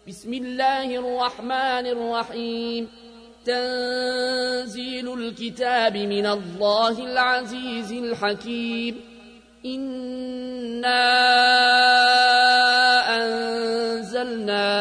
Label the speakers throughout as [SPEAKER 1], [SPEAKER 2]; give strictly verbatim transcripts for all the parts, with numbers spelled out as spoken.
[SPEAKER 1] بسم الله الرحمن الرحيم. تنزيل الكتاب من الله العزيز الحكيم. إنا أنزلنا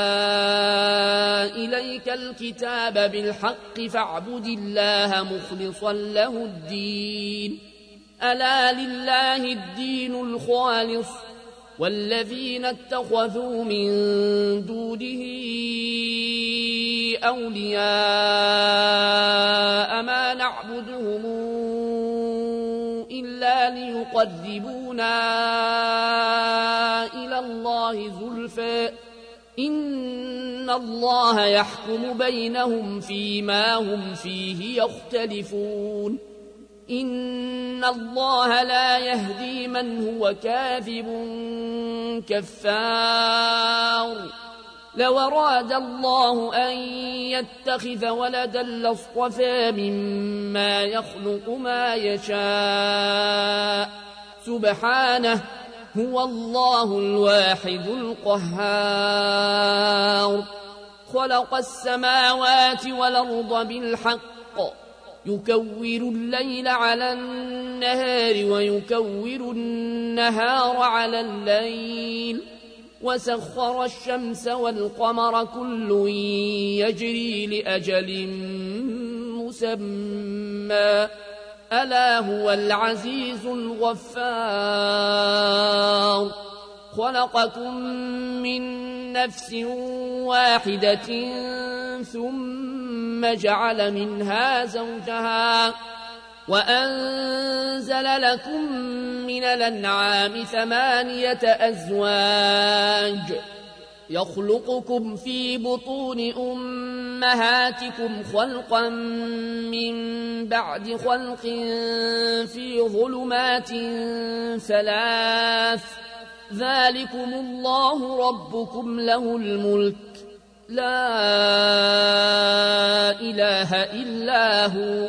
[SPEAKER 1] إليك الكتاب بالحق فاعبد الله مخلصا له الدين. ألا لله الدين الخالص والذين اتخذوا من دونه أولياء ما نعبدهم إلا ليقربونا إلى الله زلفى إن الله يحكم بينهم فيما هم فيه يختلفون. إن الله لا يهدي من هو كاذب كفار. لو أراد الله أن يتخذ ولدا لاصطفى مما يخلق ما يشاء سبحانه هو الله الواحد القهار. خلق السماوات والأرض بالحق يكور الليل على النهار ويكور النهار على الليل وسخر الشمس والقمر كل يجري لأجل مسمى ألا هو العزيز الغفار. خلقكم من نفس واحدة ثم جعل منها زوجها وأنزل لكم من الأنعام ثمانية أزواج يخلقكم في بطون أمهاتكم خلقا من بعد خلق في ظلمات ثلاث ذلكم الله ربكم له الملك لا إله إلا هو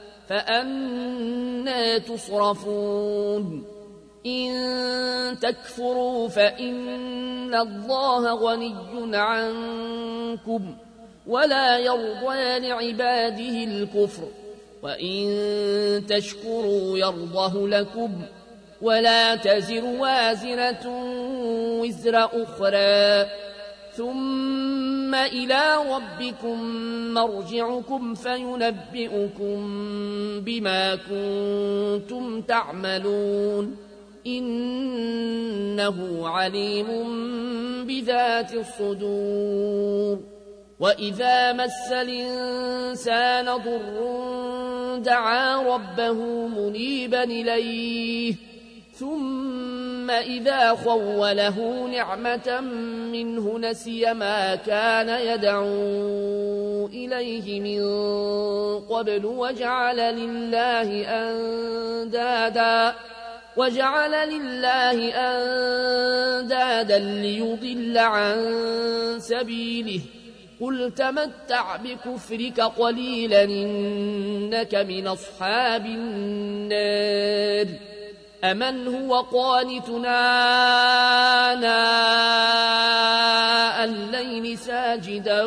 [SPEAKER 1] فأنى تصرفون. إن تكفروا فإن الله غني عنكم ولا يرضى لعباده الكفر وإن تشكروا يرضه لكم ولا تزر وازرة وزر أخرى ثم إلى ربكم مرجعكم فينبئكم بما كنتم تعملون إنه عليم بذات الصدور. وإذا مس الإنسان ضر دعا ربه منيبا إليه ثم إذا خوله نعمة منه نسي ما كان يدعو إليه من قبل وجعل لله أندادا وجعل لله أندادا ليضل عن سبيله قل تمتع بكفرك قليلا إنك من أصحاب النار. أمن هو قانتنا آناء الليل ساجدا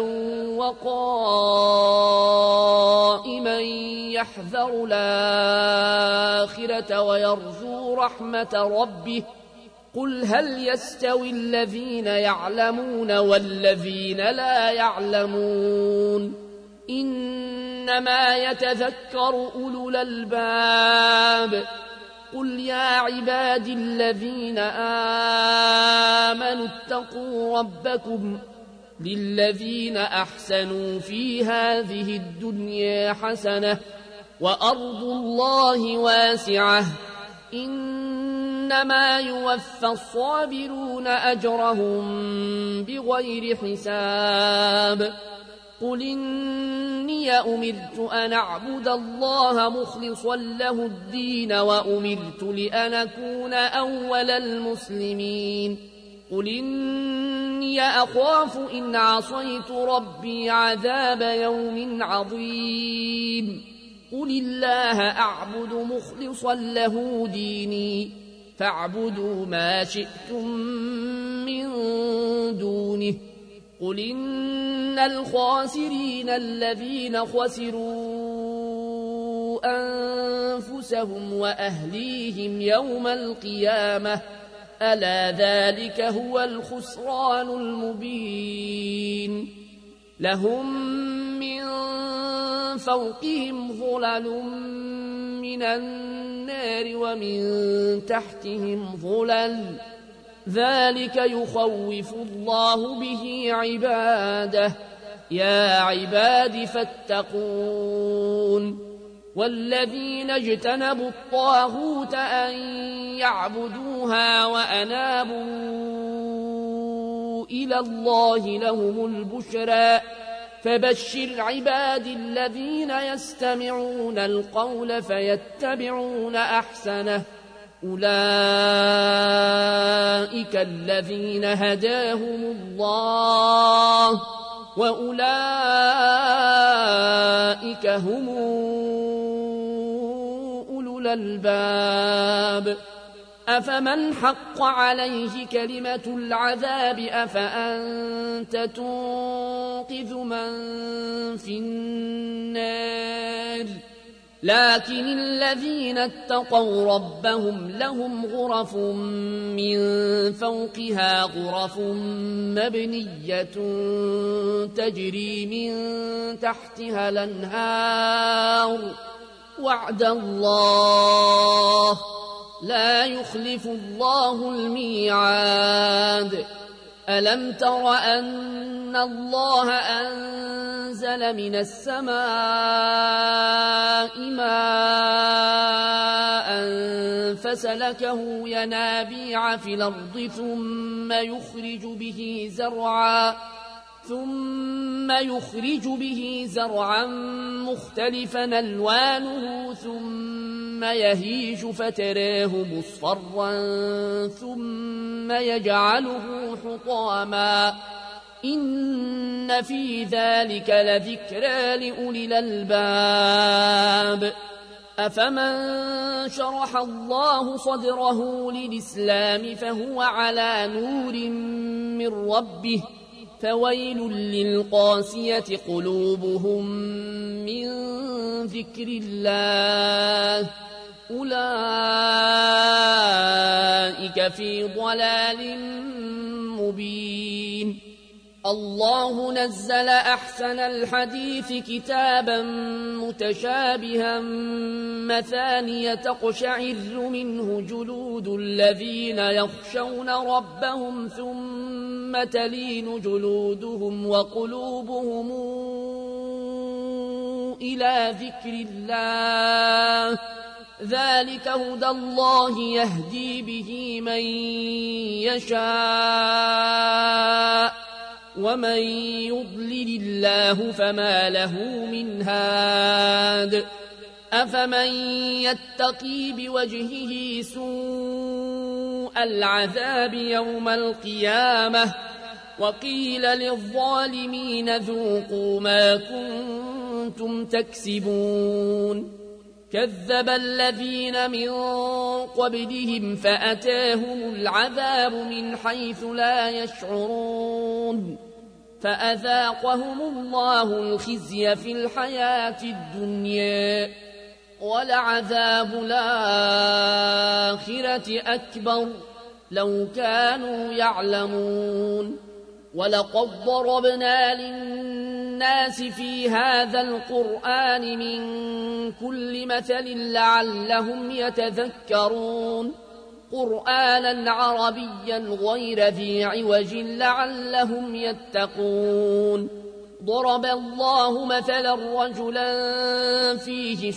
[SPEAKER 1] وقائما يحذر الآخرة ويرجو رحمة ربه قل هل يستوي الذين يعلمون والذين لا يعلمون إنما يتذكر أولو الألباب. قل يا عبادي الذين آمنوا اتقوا ربكم للذين أحسنوا في هذه الدنيا حسنة وأرض الله واسعة إنما يوفى الصابرون أجرهم بغير حساب. قل إني أمرت أن أعبد الله مخلصا له الدين وأمرت لأن أكون أول المسلمين. قل إني أخاف إن عصيت ربي عذاب يوم عظيم. قل الله أعبد مخلصا له ديني فاعبدوا ما شئتم من دونه قل إن الخاسرين الذين خسروا أنفسهم وأهليهم يوم القيامة ألا ذلك هو الخسران المبين لهم من فوقهم ظلل من النار ومن تحتهم ظلل ذلك يخوف الله به عباده يا عباد فاتقون والذين اجتنبوا الطاغوت أن يعبدوها وأنابوا إلى الله لهم البشرى فبشر عباد الذين يستمعون القول فيتبعون أحسنه أولئك الذين هداهم الله وأولئك هم أولو الألباب أفمن حق عليه كلمة العذاب أفأنت تنقذ من في النار لكن الذين اتقوا ربهم لهم غرف من فوقها غرف مبنية تجري من تحتها الأنهار وعد الله لا يخلف الله الميعاد ألم تر أن الله أنزل من السماء ماء فسلكه ينابيع في الأرض ثم يخرج به زرعا ثم يخرج به زرعا مختلفا ألوانه ثم يهيج فتراه مصفرا ثم يجعله حطاما إن في ذلك لذكرى لأولي الألباب أفمن شرح الله صدره للإسلام فهو على نور من ربه فويل للقاسية قلوبهم من ذكر الله أولئك في ضلال مبين الله نزل أحسن الحديث كتابا متشابها مثانية تقشعر منه جلود الذين يخشون ربهم ثم تلين جلودهم وقلوبهم إلى ذكر الله ذلك هدى الله يهدي به من يشاء ومن يضلل الله فما له من هاد أفمن يتقي بوجهه سوء العذاب يوم القيامة وقيل للظالمين ذوقوا ما كنتم تكسبون كذب الذين من قبلهم فأتاهم العذاب من حيث لا يشعرون فأذاقهم الله الخزي في الحياة الدنيا ولعذاب الآخرة أكبر لو كانوا يعلمون ولقد ضربنا للناس في هذا القرآن من كل مثل لعلهم يتذكرون قرآنا عربيا غير ذي عوج لعلهم يتقون ضرب الله مثلا رجلا فيه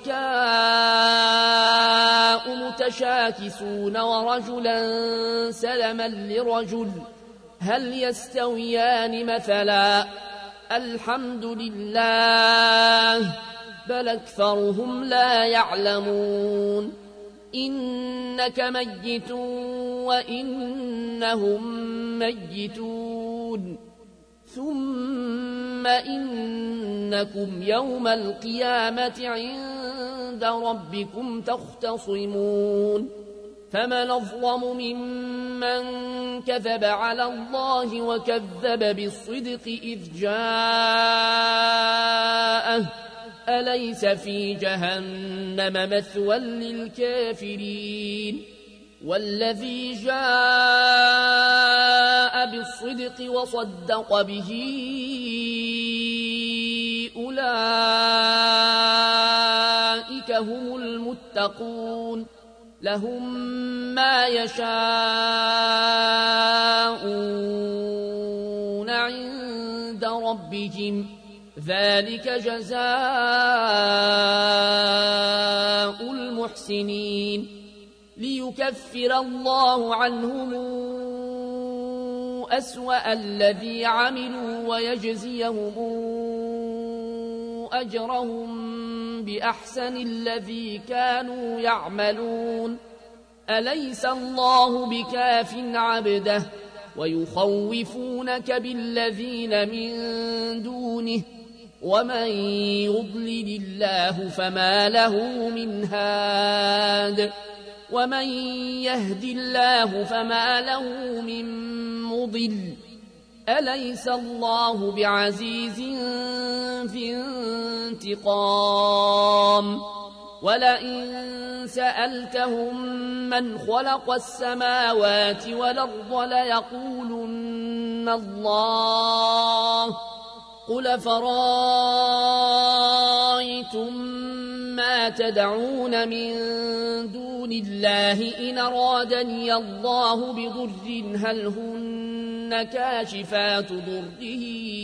[SPEAKER 1] شركاء متشاكسون ورجلا سلما لرجل هل يستويان مثلا الحمد لله بل أكثرهم لا يعلمون إنك ميت وإنهم ميتون ثم إنكم يوم القيامة عند ربكم تختصمون فمن أظلم ممن كذب على الله وكذب بالصدق إذ جاءه أليس في جهنم مثوى للكافرين والذي جاء بالصدق وصدق به أولئك هم المتقون لهم ما يشاءون عند ربهم ذلك جزاء المحسنين ليكفر الله عنهم أسوأ الذي عملوا ويجزيهم أجرهم بأحسن الذي كانوا يعملون أليس الله بكاف عبده ويخوفونك بالذين من دونه ومن يضلل الله فما له من هاد ومن يهد الله فما له من مضل أليس الله بعزيز في انتقام ولئن سألتهم من خلق السماوات والأرض ليقولن الله قل فرأيتم ما تدعون من دون الله إن أرادني الله بضر هل هن كاشفات ضره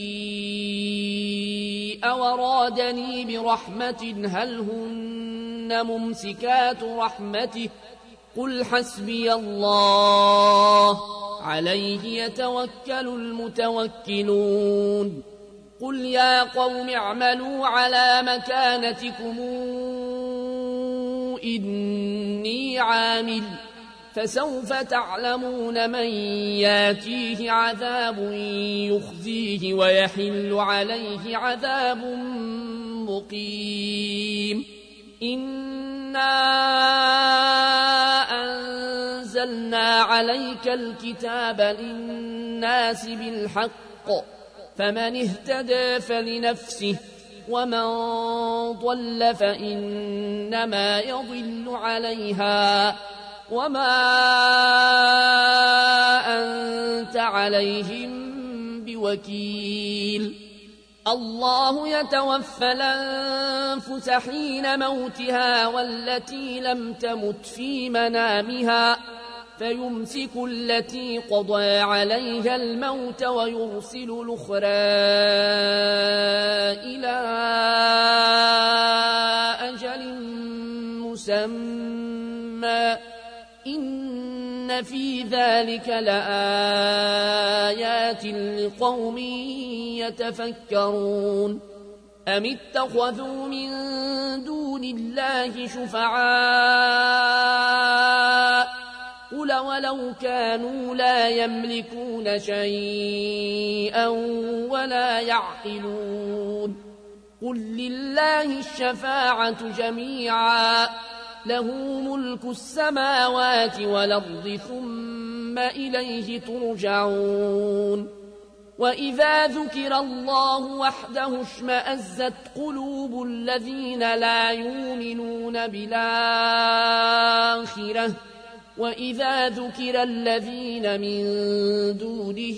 [SPEAKER 1] أو أرادني برحمة هل هن ممسكات رحمته قل حسبي الله عليه يتوكل المتوكلون قل يا قوم اعملوا على مكانتكم إني عامل فسوف تعلمون من ياتيه عذاب يخزيه ويحل عليه عذاب مقيم إنا أنزلنا عليك الكتاب للناس بالحق فمن اهتدى فلنفسه ومن ضل فإنما يضل عليها وما أنت عليهم بوكيل الله يتوفى الأنفس حين موتها والتي لم تمت في منامها فيمسك التي قضى عليها الموت ويرسل الأخرى إلى أجل مسمى إن في ذلك لآيات لقوم يتفكرون أم اتخذوا من دون الله شفعاء قل ولو كانوا لا يملكون شيئا ولا يعقلون قل لله الشفاعة جميعا له ملك السماوات والأرض ثم إليه ترجعون وإذا ذكر الله وحده اشمأزت قلوب الذين لا يؤمنون بالآخرة وإذا ذكر الذين من دونه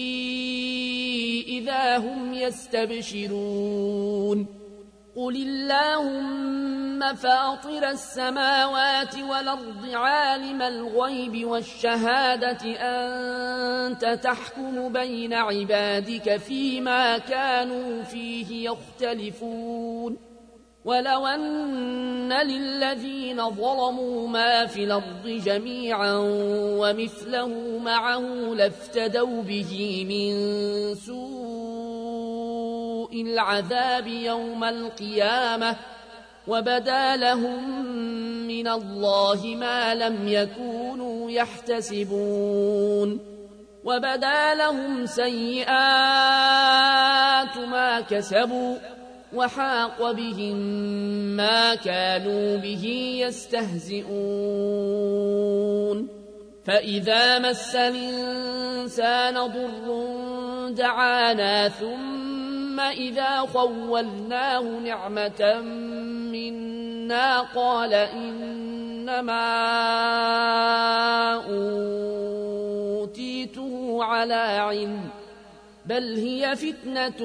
[SPEAKER 1] إذا هم يستبشرون قل اللهم فاطر السماوات والأرض عالم الغيب والشهادة أنت تحكم بين عبادك فيما كانوا فيه يختلفون ولو أن للذين ظلموا ما في الأرض جميعا ومثله معه لافتدوا به من سوء العذاب يوم القيامة وبدا لهم من الله ما لم يكونوا يحتسبون وبدا لهم سيئات ما كسبوا وحاق بهم ما كانوا به يستهزئون فإذا مس الإنسان ضر دعانا ثم إذا خولناه نعمة منا قال إنما أوتيته على علم بل هي فتنة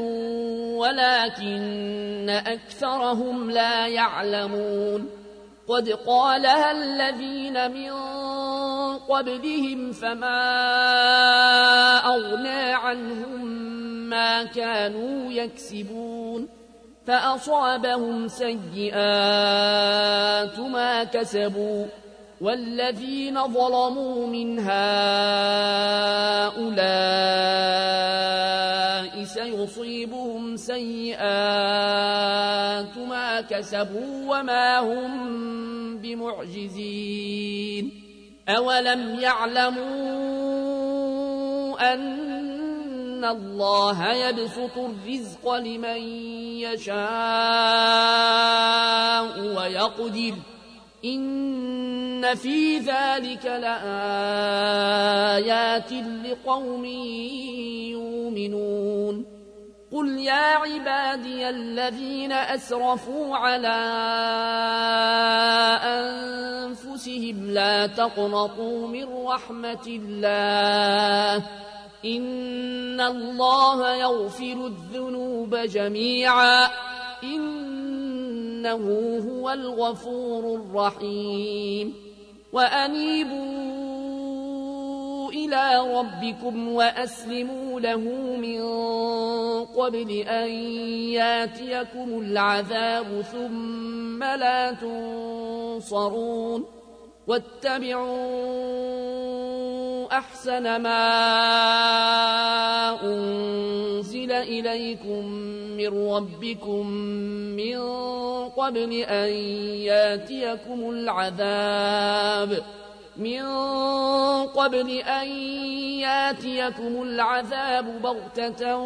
[SPEAKER 1] ولكن أكثرهم لا يعلمون قد قالها الذين من قبلهم فما أغنى عنهم ما كانوا يكسبون فأصابهم سيئات ما كسبوا والذين ظلموا من هؤلاء سيصيبهم سيئات ما كسبوا وما هم بمعجزين أولم يعلموا أن الله يبسط الرزق لمن يشاء ويقدر إن في ذلك لآيات لقوم يؤمنون قل يا عبادي الذين أسرفوا على أنفسهم لا تقنطوا من رحمة الله إن الله يغفر الذنوب جميعا إنه هو الغفور الرحيم وأنيبوا إلى ربكم وأسلموا له من قبل أن ياتيكم العذاب ثم لا تنصرون واتبعوا أحسن ما أنزل إليكم من ربكم من قبل أن ياتيكم العذاب من قبل أن ياتيكم العذاب بغتة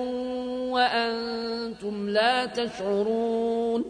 [SPEAKER 1] وأنتم لا تشعرون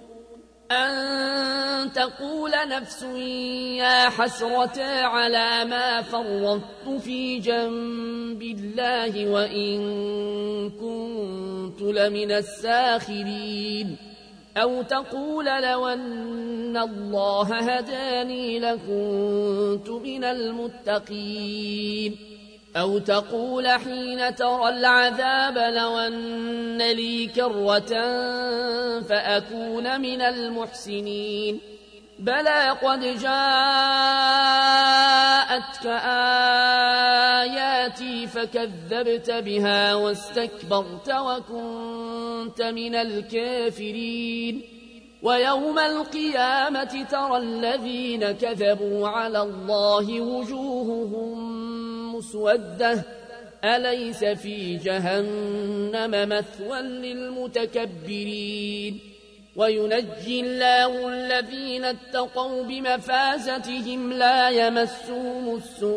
[SPEAKER 1] أن تقول نفس يا حسرة على ما فرطت في جنب الله وإن كنت لمن الساخرين أو تقول لو أن الله هداني لكنت من المتقين أو تقول حين ترى العذاب لو أن لي كرة فأكون من المحسنين بلى قد جاءتك آياتي فكذبت بها واستكبرت وكنت من الكافرين ويوم القيامة ترى الذين كذبوا على الله وجوههم مسودة أليس في جهنم مثوى للمتكبرين وينجي الله الذين اتقوا بمفازتهم لا يمسهم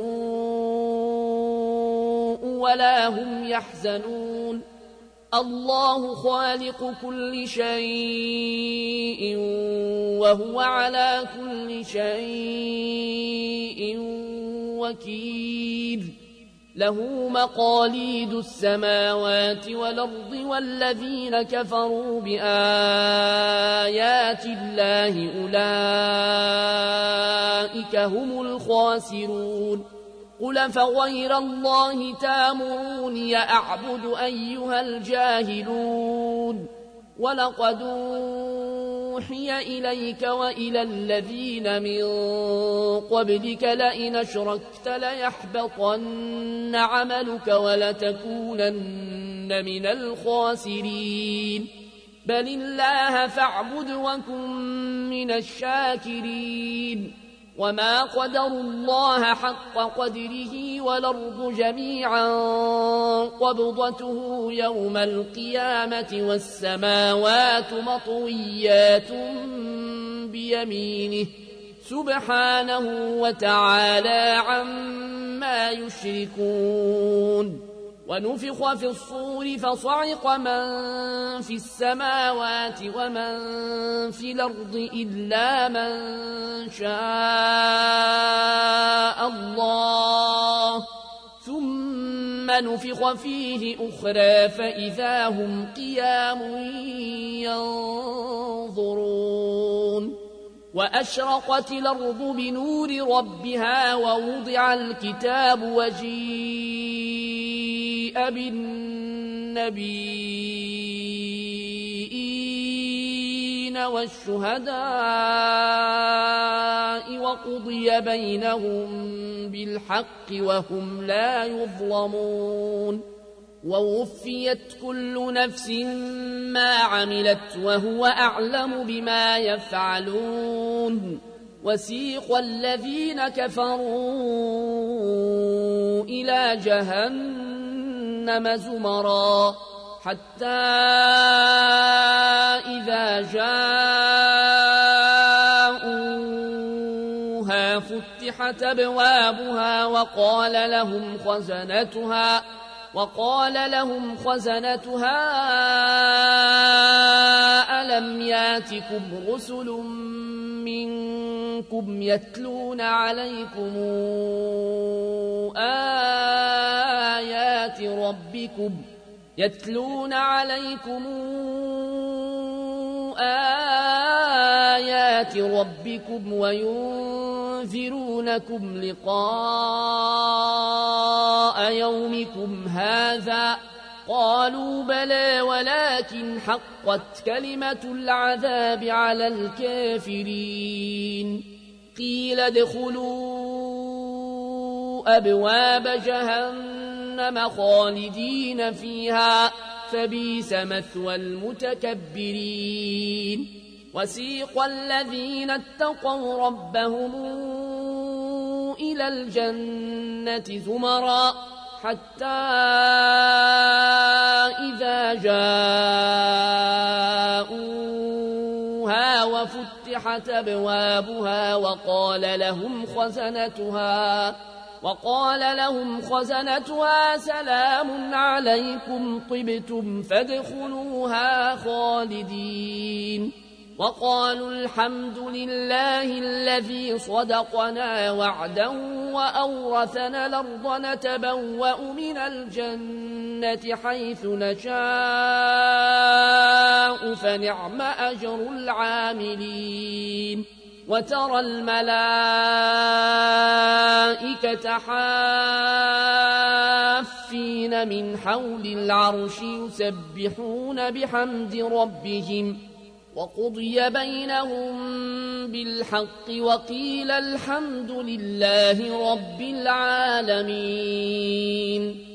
[SPEAKER 1] السوء ولا هم يحزنون الله خالق كل شيء وهو على كل شيء وكيل له مقاليد السماوات والأرض والذين كفروا بآيات الله أولئك هم الخاسرون قل فغير الله تامروني أعبد أيها الجاهلون ولقد أوحي إليك وإلى الذين من قبلك لئن أشركت ليحبطن عملك ولتكونن من الخاسرين بل الله فاعبد وكن من الشاكرين وما قدروا الله حق قدره والأرض جميعا قبضته يوم القيامة والسماوات مطويات بيمينه سبحانه وتعالى عما يشركون ونفخ في الصور فصعق من في السماوات ومن في الأرض إلا من شاء الله ثم نفخ فيه أخرى فإذا هم قيام ينظرون وأشرقت الأرض بنور ربها ووضع الكتاب وجيء بالنبيين والشهداء وقضي بينهم بالحق وهم لا يظلمون ووفيت كل نفس ما عملت وهو أعلم بما يفعلون وسيق الذين كفروا إلى جهنم زمرا حتى إذا جاءوها فتحت أبوابها وقال لهم خزنتها وقال لهم خزنتها ألم ياتكم رسل منكم يتلون عليكم آيات ربكم يتلون عليكم آيات ربكم وينذرونكم لقاء يومكم هذا قالوا بلى ولكن حقت كلمة العذاب على الكافرين قيل ادخلوا أبواب جهنم خالدين فيها فبئس مثوى المتكبرين وسيق الذين اتقوا ربهم إلى الجنة زمرا حتى إذا جاءوها وفتحت أبوابها وقال لهم خزنتها وقال لهم خزنتها سلام عليكم طبتم فادخلوها خالدين وقالوا الحمد لله الذي صدقنا وعده وأورثنا الأرض نتبوأ من الجنة حيث نشاء فنعم أجر العاملين وترى الملائكة حافين من حول العرش يسبحون بحمد ربهم وقضي بينهم بالحق وقيل الحمد لله رب العالمين